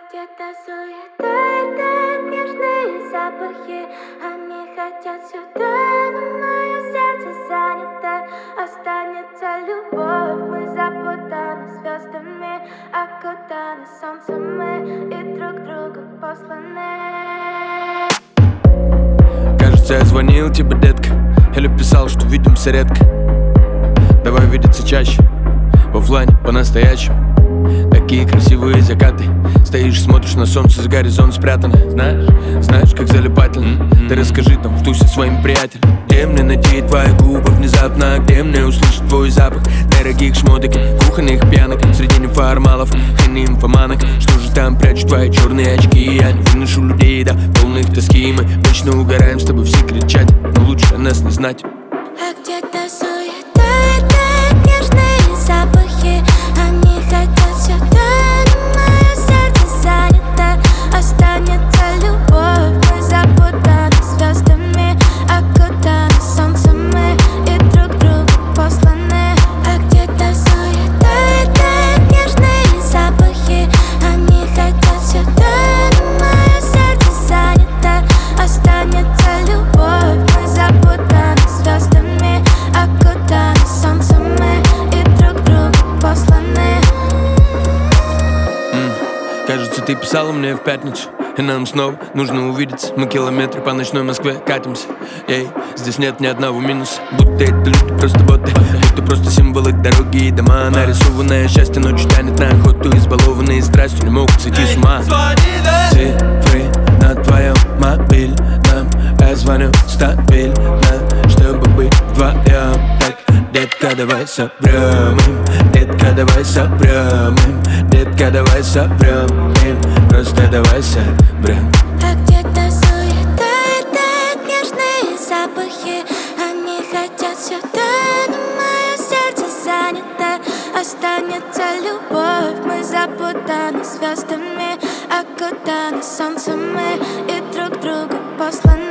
Где-то суета и тают нежные запахи. Они хотят сюда, но мое сердце занято. Останется любовь, мы запутаны звездами, окутаны солнцем мы и друг другу посланы. Кажется, я звонил тебе, детка, или писал, что видимся редко. Давай видеться чаще, в оффлайне по-настоящему. Такие красивые закаты. Стоишь, смотришь на солнце, за горизонт спрятано. Знаешь, как залипательно. Ты расскажи там в тусе своим приятелям. Где мне найти твои губы внезапно? Где мне услышать твой запах дорогих шмоток, кухонных пьянок, среди неформалов и нимфоманок? Что же там прячут твои черные очки? Я не выношу людей до полных тоски. Мы вечно угораем с тобой все кричать, но лучше о нас не знать. А где-то суета и тают нежные запахи. Они хотят сюда, но мое сердце занято. Останется любовь, мы запутаны звездами, окутаны солнцем мы и друг другу посланы. А где-то суета и тают нежные запахи. Они хотят сюда, но мое сердце занято. Останется любовь, мы запутаны звездами, окутаны солнцем мы и друг другу посланы. Кажется, ты писала мне в пятницу, и нам снова нужно увидеться. Мы километры по ночной Москве катимся. Эй, здесь нет ни одного минуса. Будто это люди просто боты, будто просто символы дороги и дома. Нарисованное счастье ночью тянет на охоту. Избалованные страстью не могут сойти с ума. Цифры на твоем мобильном. Я звоню стабильно, чтобы быть вдвоем. Так, детка, давай соберем им. Детка, давай соберем им. Детка, давай соберем им. Просто давай соберем. А где-то суета и тают нежные запахи. Они хотят сюда, но мое сердце занято. Останется любовь, мы запутаны звездами, окутаны солнцем мы и друг другу посланы.